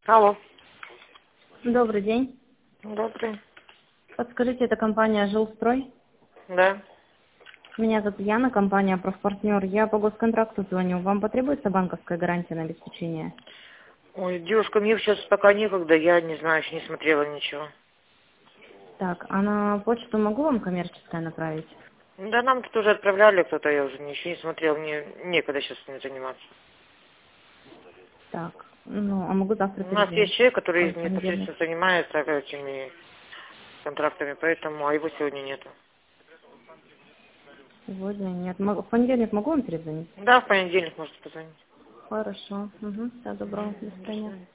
Алло. Добрый день. Добрый. Подскажите, это компания «Жилстрой»? Да. Меня зовут Яна, компания «Профпартнер». Я по госконтракту звоню. Вам потребуется банковская гарантия на обеспечение? Ой, девушка, мне сейчас пока некогда, я не знаю, еще не смотрела ничего. Так, а на почту могу вам коммерческое направить? Да нам тут уже отправляли кто-то, я уже ничего не смотрела, мне некогда сейчас этим заниматься. Так, ну, а могу завтра У нас есть перезвонить? человек, который Ой, в понедельник. непосредственно занимается этими контрактами, поэтому, а его сегодня нету. Сегодня нет. В понедельник могу вам перезвонить? Да, в понедельник можете позвонить. Хорошо. Угу. Всего доброго. До До свидания. свидания.